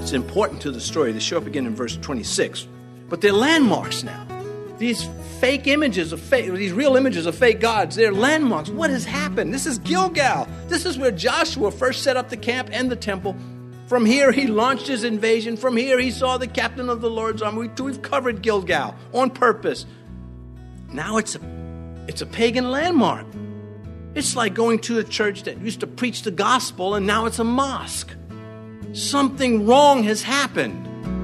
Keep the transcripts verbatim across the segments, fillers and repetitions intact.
It's important to the story. They show up again in verse twenty-six. But they're landmarks now. These fake images of fake, these real images of fake gods, they're landmarks. What has happened? This is Gilgal. This is where Joshua first set up the camp and the temple. From here, he launched his invasion. From here, he saw the captain of the Lord's army. We've covered Gilgal on purpose. Now it's a, it's a pagan landmark. It's like going to a church that used to preach the gospel, and now it's a mosque. Something wrong has happened.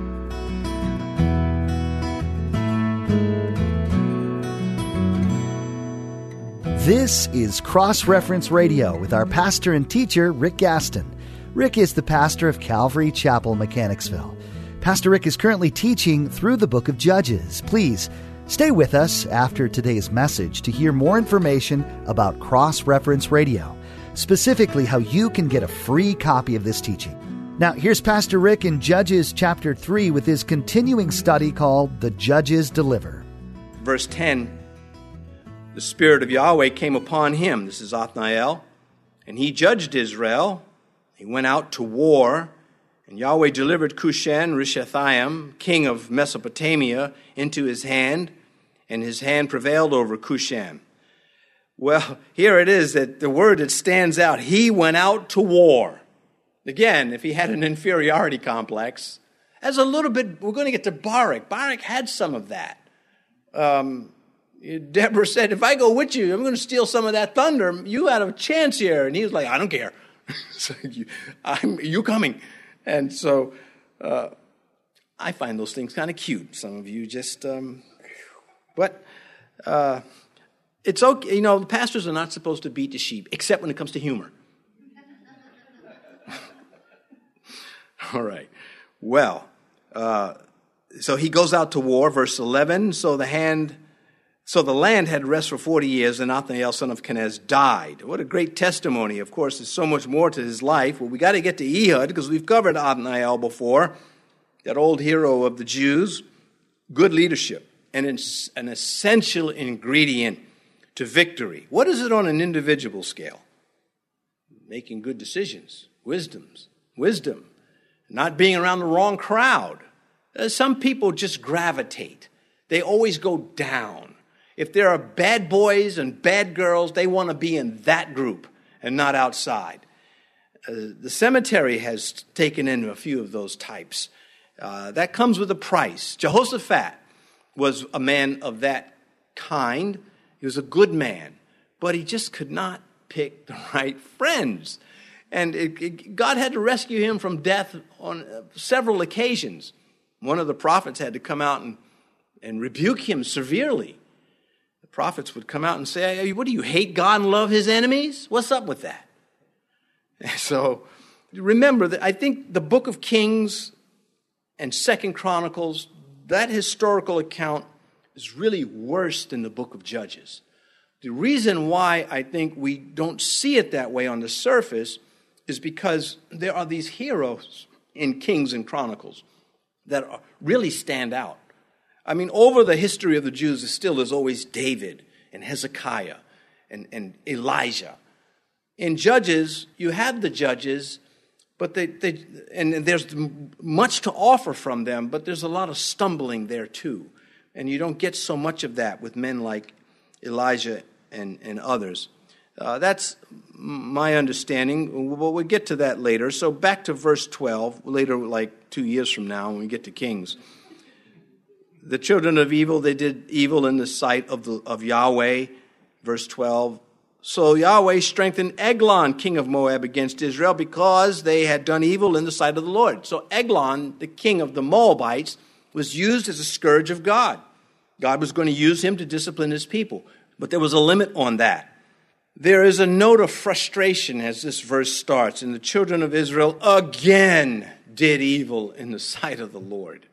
This is Cross-Reference Radio with our pastor and teacher, Rick Gaston. Rick is the pastor of Calvary Chapel, Mechanicsville. Pastor Rick is currently teaching through the book of Judges. Please stay with us after today's message to hear more information about Cross-Reference Radio, specifically how you can get a free copy of this teaching. Now, here's Pastor Rick in Judges chapter three with his continuing study called The Judges Deliver. Verse ten. The Spirit of Yahweh came upon him, this is Othniel, and he judged Israel. He went out to war, and Yahweh delivered Cushan-Rishathaim, king of Mesopotamia, into his hand, and his hand prevailed over Cushan. Well, here it is that the word that stands out, he went out to war. Again, if he had an inferiority complex, as a little bit, we're going to get to Barak. Barak had some of that. Um... Deborah said, if I go with you, I'm going to steal some of that thunder. You had a chance here. And he was like, I don't care. so you, I'm, you coming. And so uh, I find those things kind of cute. Some of you just, um, but uh, it's okay. You know, the pastors are not supposed to beat the sheep, except when it comes to humor. All right. Well, uh, so he goes out to war, verse eleven. So the hand... So the land had rest for forty years, and Othniel, son of Kenaz, died. What a great testimony. Of course, there's so much more to his life. Well, we got to get to Ehud, because we've covered Othniel before, that old hero of the Jews. Good leadership, and it's an essential ingredient to victory. What is it on an individual scale? Making good decisions, wisdoms, wisdom, not being around the wrong crowd. Some people just gravitate. They always go down. If there are bad boys and bad girls, they want to be in that group and not outside. Uh, the cemetery has taken in a few of those types. Uh, that comes with a price. Jehoshaphat was a man of that kind. He was a good man, but he just could not pick the right friends. And it, it, God had to rescue him from death on uh, several occasions. One of the prophets had to come out and, and rebuke him severely. Prophets would come out and say, hey, what do you hate God and love his enemies? What's up with that? So remember that I think the book of Kings and Second Chronicles, that historical account is really worse than the book of Judges. The reason why I think we don't see it that way on the surface is because there are these heroes in Kings and Chronicles that are, really stand out. I mean, over the history of the Jews, still there's always David and Hezekiah and, and Elijah. In Judges, you have the judges, but they, they and there's much to offer from them, but there's a lot of stumbling there too. And you don't get so much of that with men like Elijah and, and others. Uh, that's my understanding. Well, we'll get to that later. So back to verse twelve, later, like two years from now, when we get to Kings. The children of evil, they did evil in the sight of, the, of Yahweh. Verse twelve. So Yahweh strengthened Eglon, king of Moab, against Israel because they had done evil in the sight of the Lord. So Eglon, the king of the Moabites, was used as a scourge of God. God was going to use him to discipline his people. But there was a limit on that. There is a note of frustration as this verse starts. And the children of Israel again did evil in the sight of the Lord.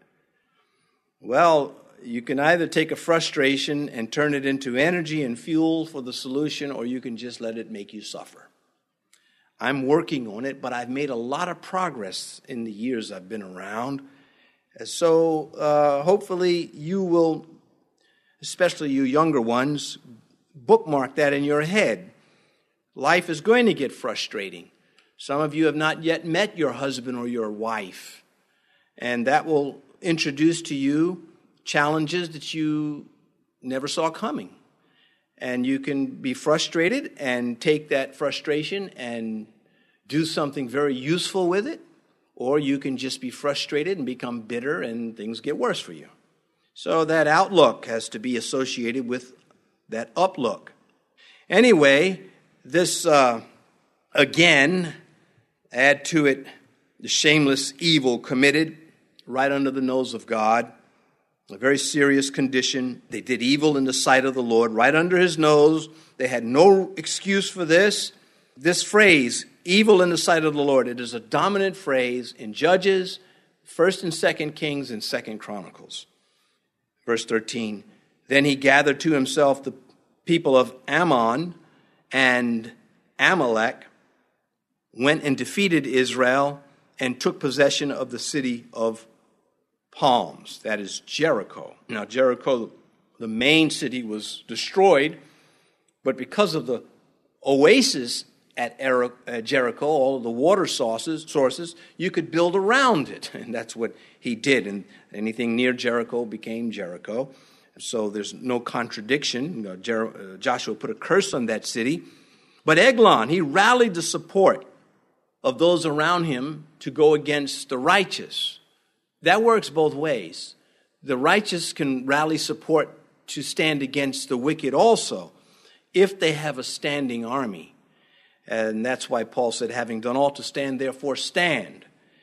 Well, you can either take a frustration and turn it into energy and fuel for the solution, or you can just let it make you suffer. I'm working on it, but I've made a lot of progress in the years I've been around. So uh, hopefully you will, especially you younger ones, bookmark that in your head. Life is going to get frustrating. Some of you have not yet met your husband or your wife. And that will introduce to you challenges that you never saw coming. And you can be frustrated and take that frustration and do something very useful with it, or you can just be frustrated and become bitter and things get worse for you. So that outlook has to be associated with that uplook. Anyway, this, uh, again, add to it the shameless evil committed right under the nose of God, a very serious condition. They did evil in the sight of the Lord, right under his nose. They had no excuse for this. This phrase, evil in the sight of the Lord, it is a dominant phrase in Judges, First and Second Kings, and Second Chronicles. Verse thirteen, then he gathered to himself the people of Ammon and Amalek, went and defeated Israel, and took possession of the city of Palms, that is Jericho. Now, Jericho, the main city, was destroyed, but because of the oasis at Jericho, all of the water sources, sources, you could build around it, and that's what he did. And anything near Jericho became Jericho. So there's no contradiction. You know, Jer- uh, Joshua put a curse on that city. But Eglon, he rallied the support of those around him to go against the righteous. That works both ways. The righteous can rally support to stand against the wicked also, if they have a standing army. And that's why Paul said, having done all to stand, therefore stand.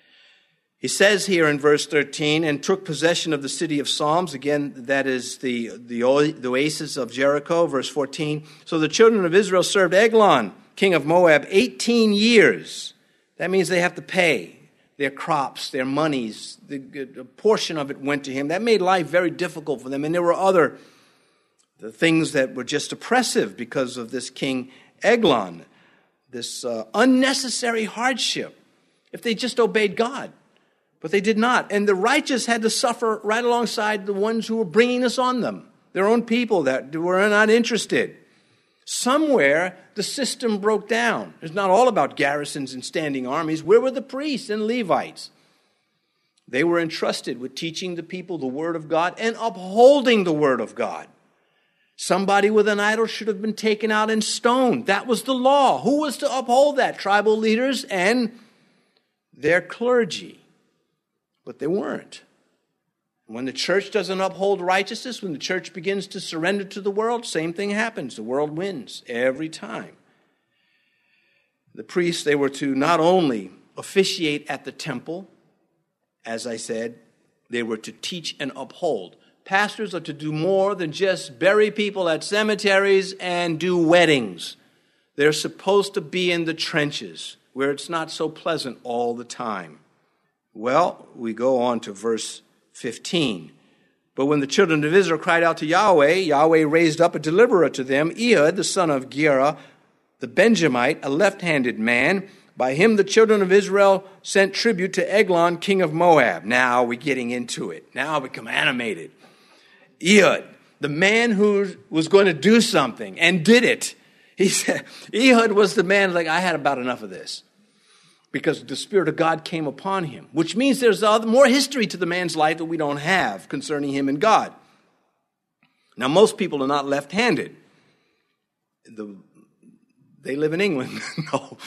He says here in verse thirteen, and took possession of the city of Psalms. Again, that is the, the, the oasis of Jericho. Verse fourteen, so the children of Israel served Eglon, king of Moab, eighteen years. That means they have to pay their crops, their monies. The, a portion of it went to him. That made life very difficult for them. And there were other the things that were just oppressive because of this king Eglon. This uh, unnecessary hardship, if they just obeyed God. But they did not. And the righteous had to suffer right alongside the ones who were bringing this on them, their own people that were not interested. Somewhere, the system broke down. It's not all about garrisons and standing armies. Where were the priests and Levites? They were entrusted with teaching the people the word of God and upholding the word of God. Somebody with an idol should have been taken out and stoned. That was the law. Who was to uphold that? Tribal leaders and their clergy. But they weren't. When the church doesn't uphold righteousness, when the church begins to surrender to the world, same thing happens. The world wins every time. The priests, they were to not only officiate at the temple, as I said, they were to teach and uphold. Pastors are to do more than just bury people at cemeteries and do weddings. They're supposed to be in the trenches where it's not so pleasant all the time. Well, we go on to verse fifteen. But when the children of Israel cried out to Yahweh, Yahweh raised up a deliverer to them, Ehud, the son of Gera, the Benjamite, a left-handed man. By him the children of Israel sent tribute to Eglon, king of Moab. Now we're getting into it. Now we become animated. Ehud, the man who was going to do something and did it. He said, Ehud was the man like, I had about enough of this. Because the Spirit of God came upon him. Which means there's other, more history to the man's life that we don't have concerning him and God. Now, most people are not left-handed. The, they live in England. No.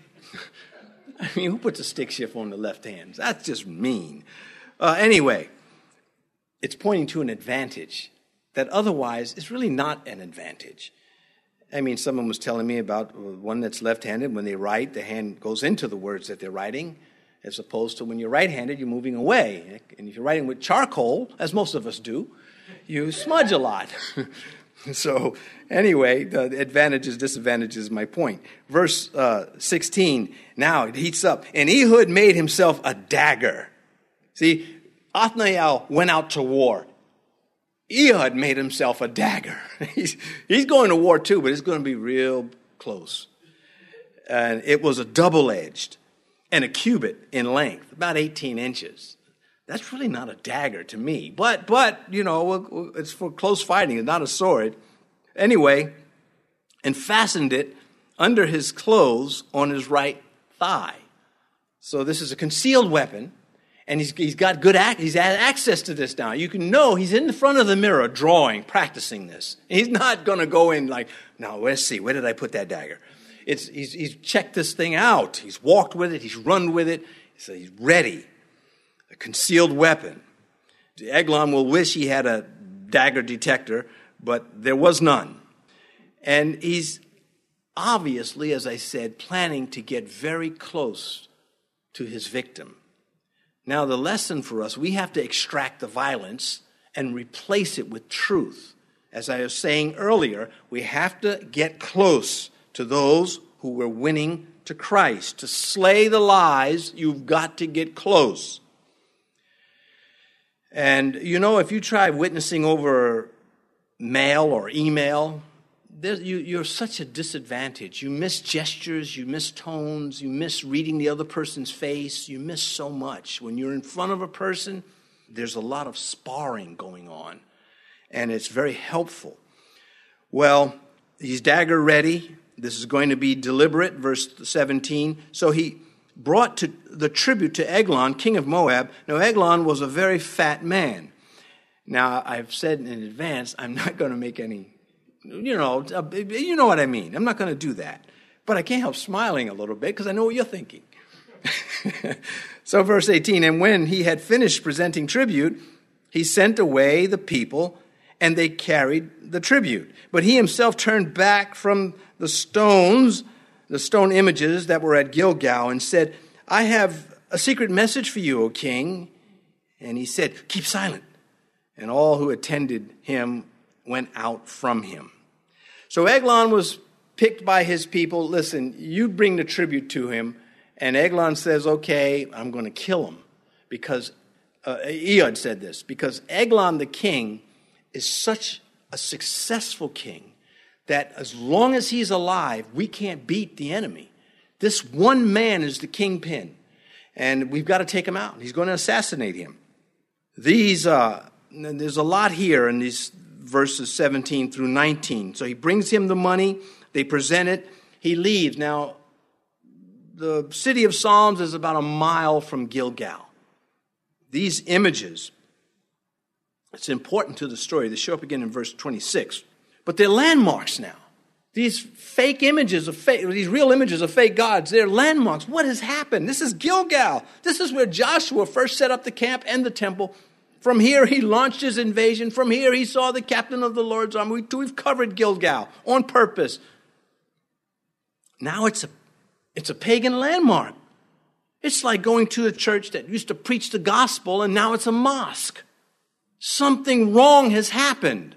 I mean, who puts a stick shift on the left hand? That's just mean. Uh, anyway, it's pointing to an advantage that otherwise is really not an advantage. I mean, someone was telling me about one that's left-handed. When they write, the hand goes into the words that they're writing, as opposed to when you're right-handed, you're moving away. And if you're writing with charcoal, as most of us do, you smudge a lot. So anyway, the advantages, disadvantages is my point. Verse uh, sixteen, now it heats up. And Ehud made himself a dagger. See, Othniel went out to war. Ehud made himself a dagger. He's, he's going to war too, but it's going to be real close. And it was a double-edged and a cubit in length, about eighteen inches. That's really not a dagger to me. But, but you know, it's for close fighting. It's not a sword. Anyway, and fastened it under his clothes on his right thigh. So this is a concealed weapon. And he's, he's got good ac- he's had access to this now. You can know he's in the front of the mirror drawing, practicing this. He's not going to go in like, now let's see, where did I put that dagger? It's he's, he's checked this thing out. He's walked with it. He's run with it. So he's ready. A concealed weapon. Eglon will wish he had a dagger detector, but there was none. And he's obviously, as I said, planning to get very close to his victim. Now, the lesson for us, we have to extract the violence and replace it with truth. As I was saying earlier, we have to get close to those who were winning to Christ. To slay the lies, you've got to get close. And, you know, if you try witnessing over mail or email, You, you're such a disadvantage. You miss gestures, you miss tones, you miss reading the other person's face, you miss so much. When you're in front of a person, there's a lot of sparring going on, and it's very helpful. Well, he's dagger ready. This is going to be deliberate, verse seventeen. So he brought to the tribute to Eglon, king of Moab. Now, Eglon was a very fat man. Now, I've said in advance, I'm not going to make any... You know, you know what I mean. I'm not going to do that. But I can't help smiling a little bit because I know what you're thinking. So verse eighteen, and when he had finished presenting tribute, he sent away the people, and they carried the tribute. But he himself turned back from the stones, the stone images that were at Gilgal, and said, I have a secret message for you, O king. And he said, keep silent. And all who attended him went out from him. So Eglon was picked by his people. Listen, you bring the tribute to him. And Eglon says, okay, I'm going to kill him. Because, uh, Ehud said this, because Eglon the king is such a successful king that as long as he's alive, we can't beat the enemy. This one man is the kingpin. And we've got to take him out. He's going to assassinate him. These, uh, there's a lot here in these verses seventeen through nineteen. So he brings him the money. They present it. He leaves. Now, the city of Psalms is about a mile from Gilgal. These images, it's important to the story. They show up again in verse twenty-six. But they're landmarks now. These fake images of fake, these real images of fake gods, they're landmarks. What has happened? This is Gilgal. This is where Joshua first set up the camp and the temple. From here, he launched his invasion. From here, he saw the captain of the Lord's army. We've covered Gilgal on purpose. Now it's a, it's a pagan landmark. It's like going to a church that used to preach the gospel, and now it's a mosque. Something wrong has happened.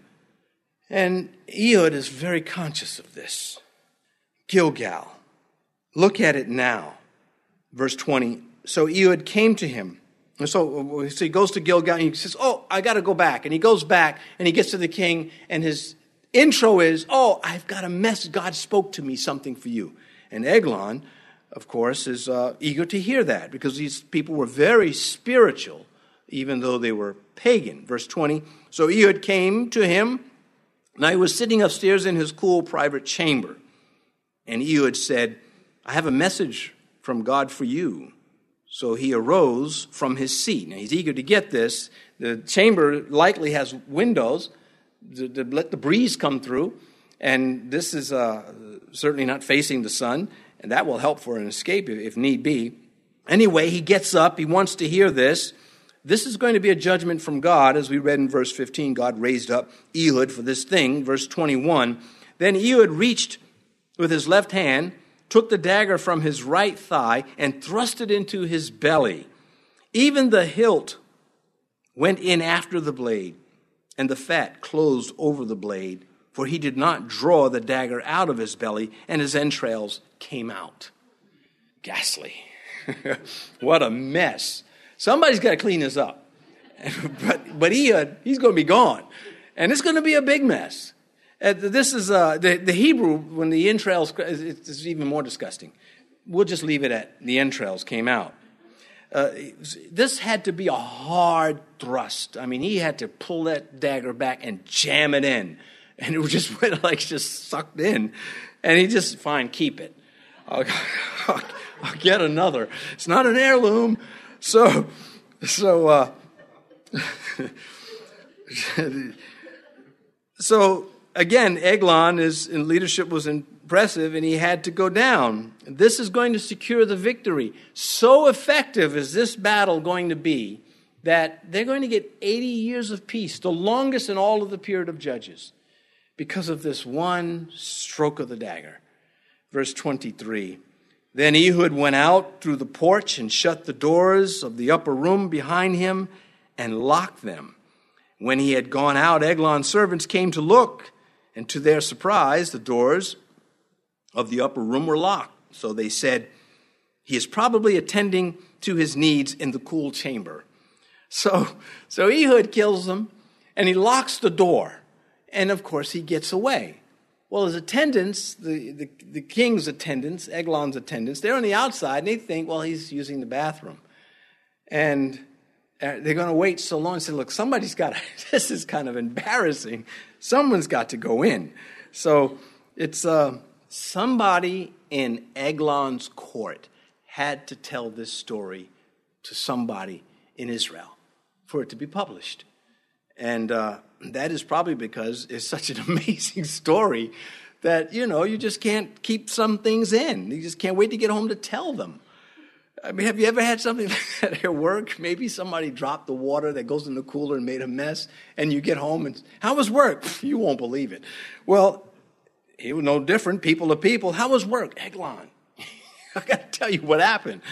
And Ehud is very conscious of this. Gilgal. Look at it now. Verse twenty. So Ehud came to him. And so, so he goes to Gilgal and he says, oh, I got to go back. And he goes back and he gets to the king and his intro is, oh, I've got a message. God spoke to me, something for you. And Eglon, of course, is uh, eager to hear that because these people were very spiritual, even though they were pagan. Verse twenty, so Ehud came to him. Now he was sitting upstairs in his cool private chamber. And Ehud said, I have a message from God for you. So he arose from his seat. Now he's eager to get this. The chamber likely has windows to, to let the breeze come through. And this is uh, certainly not facing the sun. And that will help for an escape if, if need be. Anyway, he gets up. He wants to hear this. This is going to be a judgment from God. As we read in verse fifteen, God raised up Ehud for this thing. Verse twenty-one, then Ehud reached with his left hand, took the dagger from his right thigh, and thrust it into his belly. Even the hilt went in after the blade, and the fat closed over the blade, for he did not draw the dagger out of his belly, and his entrails came out. Ghastly. What a mess. Somebody's got to clean this up. but but Ehud, he's going to be gone. And it's going to be a big mess. Uh, this is uh, the, the Hebrew, when the entrails, it's, it's even more disgusting. We'll just leave it at the entrails came out. Uh, this had to be a hard thrust. I mean, he had to pull that dagger back and jam it in. And it just went like just sucked in. And he just, fine, keep it. I'll, I'll, I'll get another. It's not an heirloom. So So, uh, so again, Eglon is in leadership was impressive, and he had to go down. This is going to secure the victory. So effective is this battle going to be that they're going to get eighty years of peace, the longest in all of the period of Judges, because of this one stroke of the dagger. Verse twenty-three. Then Ehud went out through the porch and shut the doors of the upper room behind him and locked them. When he had gone out, Eglon's servants came to look, and to their surprise, the doors of the upper room were locked. So they said, he is probably attending to his needs in the cool chamber. So, so Ehud kills them, and he locks the door. And, of course, he gets away. Well, his attendants, the, the, the king's attendants, Eglon's attendants, they're on the outside, and they think, well, he's using the bathroom. And they're going to wait so long and say, look, somebody's got to, this is kind of embarrassing. Someone's got to go in. So it's uh, somebody in Eglon's court had to tell this story to somebody in Israel for it to be published. And uh, that is probably because it's such an amazing story that, you know, you just can't keep some things in. You just can't wait to get home to tell them. I mean, have you ever had something like that at your work? Maybe somebody dropped the water that goes in the cooler and made a mess, and you get home and, how was work? You won't believe it. Well, it was no different, people to people. How was work? Eglon. I got to tell you what happened.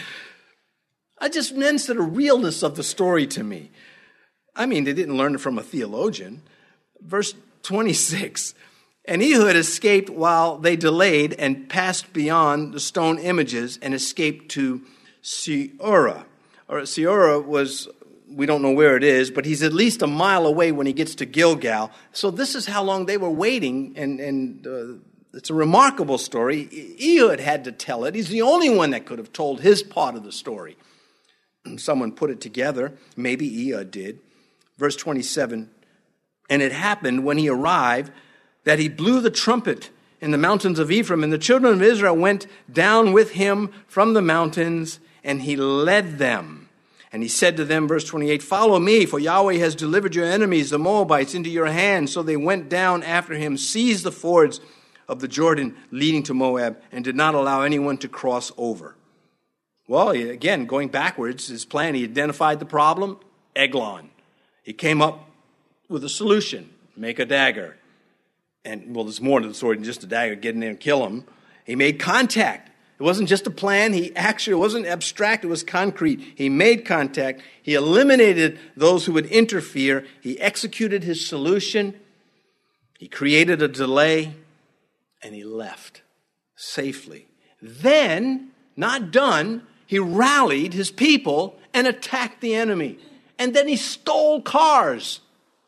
I just mentioned the realness of the story to me. I mean, they didn't learn it from a theologian. Verse twenty-six, and Ehud escaped while they delayed and passed beyond the stone images and escaped to Seorah. Or Seorah was, we don't know where it is, but he's at least a mile away when he gets to Gilgal. So this is how long they were waiting, and, and uh, it's a remarkable story. Ehud had to tell it. He's the only one that could have told his part of the story. Someone put it together. Maybe Ehud did. Verse twenty-seven, and it happened when he arrived that he blew the trumpet in the mountains of Ephraim, and the children of Israel went down with him from the mountains, and he led them. And he said to them, verse twenty-eight, follow me, for Yahweh has delivered your enemies, the Moabites, into your hands. So they went down after him, seized the fords of the Jordan leading to Moab, and did not allow anyone to cross over. Well, again, going backwards, his plan, he identified the problem, Eglon. He came up with a solution, make a dagger. And, well, there's more to the story than just a dagger, get in there and kill him. He made contact. It wasn't just a plan. He actually, it wasn't abstract, it was concrete. He made contact. He eliminated those who would interfere. He executed his solution. He created a delay, and he left safely. Then, not done, he rallied his people and attacked the enemy. And then he stole cars.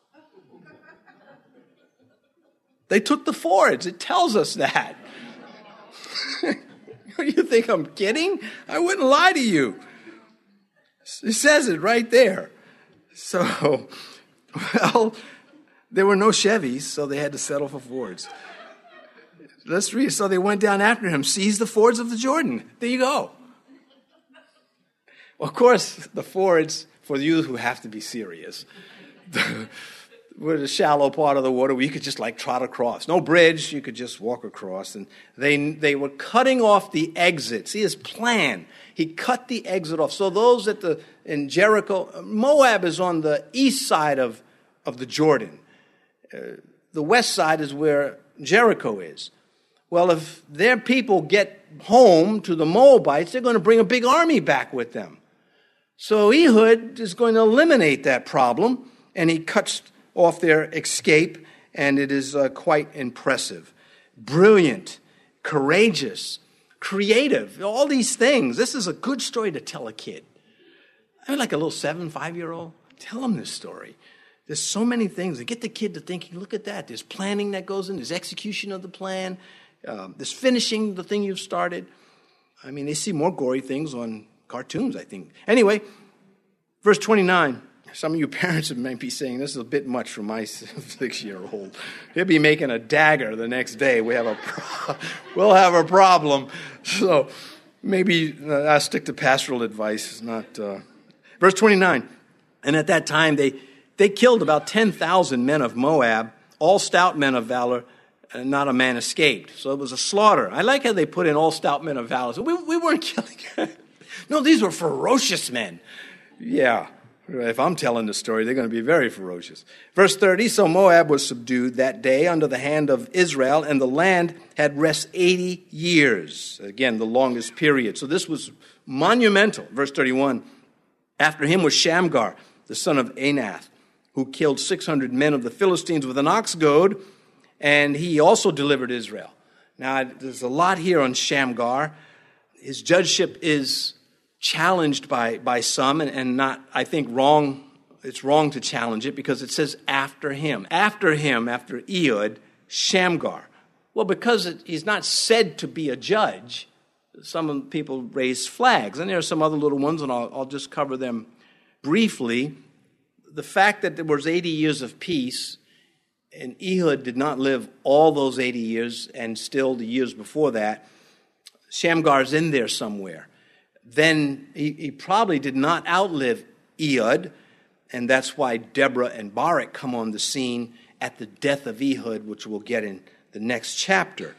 They took the fords. It tells us that. You think I'm kidding? I wouldn't lie to you. It says it right there. So, well, there were no Chevys, so they had to settle for Fords. Let's read. So they went down after him, seized the fords of the Jordan. There you go. Well, of course, the fords, for you who have to be serious, were the shallow part of the water where you could just like trot across. No bridge, you could just walk across. And they they were cutting off the exit. See his plan. He cut the exit off. So those at the in Jericho, Moab is on the east side of, of the Jordan. Uh, the west side is where Jericho is. Well, if their people get home to the Moabites, they're going to bring a big army back with them. So Ehud is going to eliminate that problem, and he cuts off their escape, and it is uh, quite impressive. Brilliant, courageous, creative, all these things. This is a good story to tell a kid. I mean, like a little seven, five-year-old, tell him this story. There's so many things that get the kid to thinking, look at that. There's planning that goes in. There's execution of the plan. Uh, there's finishing the thing you've started. I mean, they see more gory things on cartoons, I think. Anyway, verse twenty-nine. Some of you parents might be saying, this is a bit much for my six-year-old. He'll be making a dagger the next day. We have a pro- we'll have a problem. So maybe uh, I'll stick to pastoral advice, not... Uh... Verse twenty-nine, and at that time they, they killed about ten thousand men of Moab, all stout men of valor, and not a man escaped. So it was a slaughter. I like how they put in all stout men of valor. So we, we weren't killing. No, these were ferocious men. Yeah, if I'm telling the story, they're going to be very ferocious. Verse thirty, so Moab was subdued that day under the hand of Israel, and the land had rest eighty years. Again, the longest period. So this was monumental. Verse thirty-one, after him was Shamgar, the son of Anath, who killed six hundred men of the Philistines with an ox goad, and he also delivered Israel. Now, there's a lot here on Shamgar. His judgeship is challenged by, by some, and, and not, I think, wrong. It's wrong to challenge it because it says after him. After him, after Ehud, Shamgar. Well, because it, he's not said to be a judge, some people raise flags, and there are some other little ones, and I'll, I'll just cover them briefly. The fact that there was eighty years of peace, and Ehud did not live all those eighty years, and still the years before that, Shamgar's in there somewhere. Then he, he probably did not outlive Ehud, and that's why Deborah and Barak come on the scene at the death of Ehud, which we'll get in the next chapter.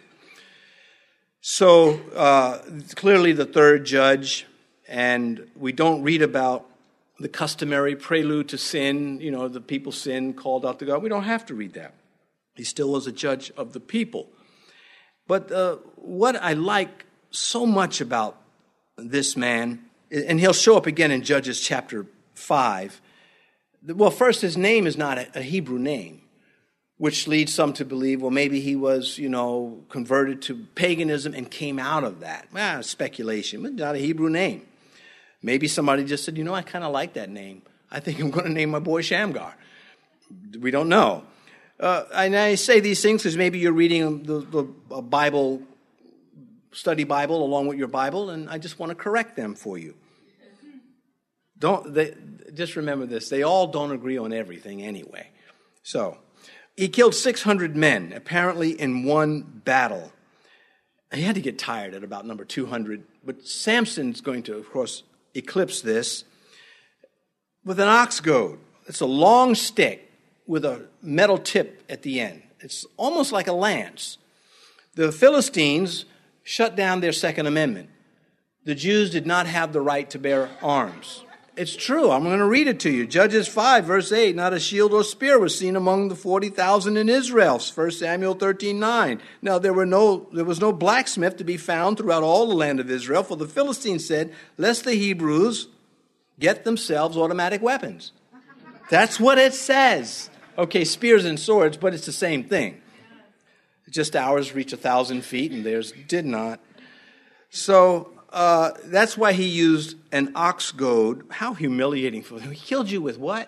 So uh, clearly the third judge, and we don't read about the customary prelude to sin, you know, the people sin, called out to God. We don't have to read that. He still was a judge of the people. But uh, what I like so much about this man, and he'll show up again in Judges chapter five. Well, first, his name is not a Hebrew name, which leads some to believe, well, maybe he was, you know, converted to paganism and came out of that. Ah, speculation, but not a Hebrew name. Maybe somebody just said, you know, I kind of like that name. I think I'm going to name my boy Shamgar. We don't know. Uh, and I say these things because maybe you're reading the, the a Bible, study Bible along with your Bible, and I just want to correct them for you. Don't they, just remember this. They all don't agree on everything anyway. So he killed six hundred men, apparently in one battle. He had to get tired at about number two hundred. But Samson's going to, of course, eclipse this with an ox goad. It's a long stick with a metal tip at the end. It's almost like a lance. The Philistines shut down their Second Amendment. The Jews did not have the right to bear arms. It's true. I'm going to read it to you. Judges five, verse eight, not a shield or spear was seen among the forty thousand in Israel. First Samuel thirteen, nine. Now there were no, there was no blacksmith to be found throughout all the land of Israel, for the Philistines said, lest the Hebrews get themselves automatic weapons. That's what it says. Okay, spears and swords, but it's the same thing. Just ours reach a thousand feet, and theirs did not. So uh, that's why he used an ox goad. How humiliating for him. He killed you with what?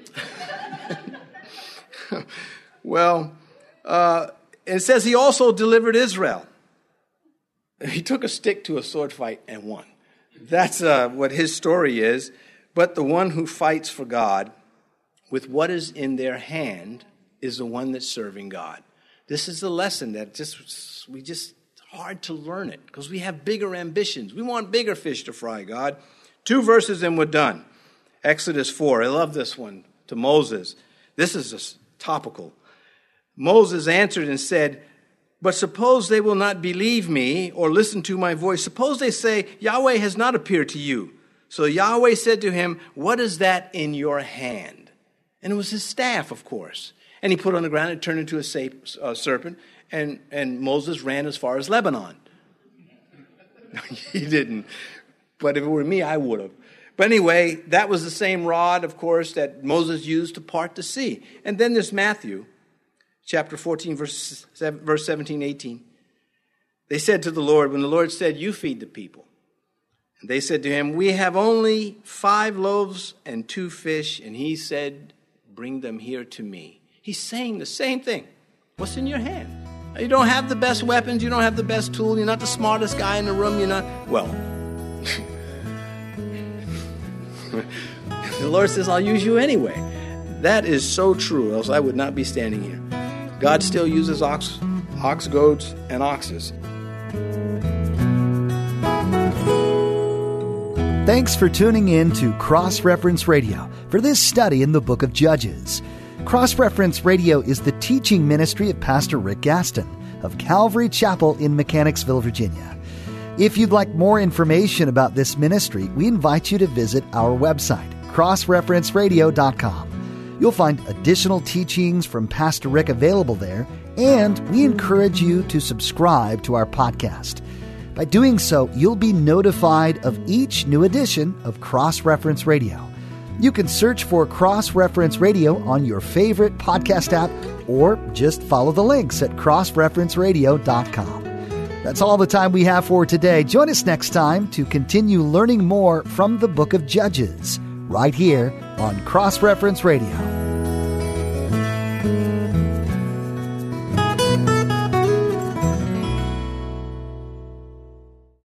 Well, uh, it says he also delivered Israel. He took a stick to a sword fight and won. That's uh, what his story is. But the one who fights for God with what is in their hand is the one that's serving God. This is the lesson that just we just hard to learn it because we have bigger ambitions. We want bigger fish to fry, God. Two verses and we're done. Exodus four. I love this one to Moses. This is just topical. Moses answered and said, but suppose they will not believe me or listen to my voice. Suppose they say, Yahweh has not appeared to you. So Yahweh said to him, what is that in your hand? And it was his staff, of course. And he put it on the ground and turned into a uh, serpent. And, and Moses ran as far as Lebanon. He didn't. But if it were me, I would have. But anyway, that was the same rod, of course, that Moses used to part the sea. And then there's Matthew, chapter fourteen, verse seventeen, eighteen. They said to the Lord, when the Lord said, you feed the people. And they said to him, we have only five loaves and two fish. And he said, bring them here to me. He's saying the same thing. What's in your hand? You don't have the best weapons. You don't have the best tool. You're not the smartest guy in the room. You're not, well, the Lord says, I'll use you anyway. That is so true, else I would not be standing here. God still uses ox, ox goads and oxes. Thanks for tuning in to Cross Reference Radio for this study in the book of Judges. Cross Reference Radio is the teaching ministry of Pastor Rick Gaston of Calvary Chapel in Mechanicsville, Virginia. If you'd like more information about this ministry, we invite you to visit our website, cross reference radio dot com. You'll find additional teachings from Pastor Rick available there, and we encourage you to subscribe to our podcast. By doing so, you'll be notified of each new edition of Cross Reference Radio. You can search for Cross Reference Radio on your favorite podcast app, or just follow the links at cross reference radio dot com. That's all the time we have for today. Join us next time to continue learning more from the book of Judges, right here on Cross Reference Radio.